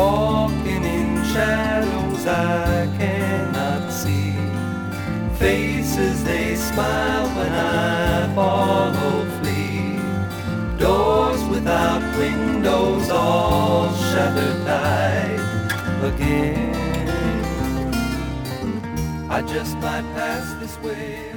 walking in shadows I cannot see. Faces they smile when I follow, flee. Doors without windows all shattered tight again. I just might pass this way.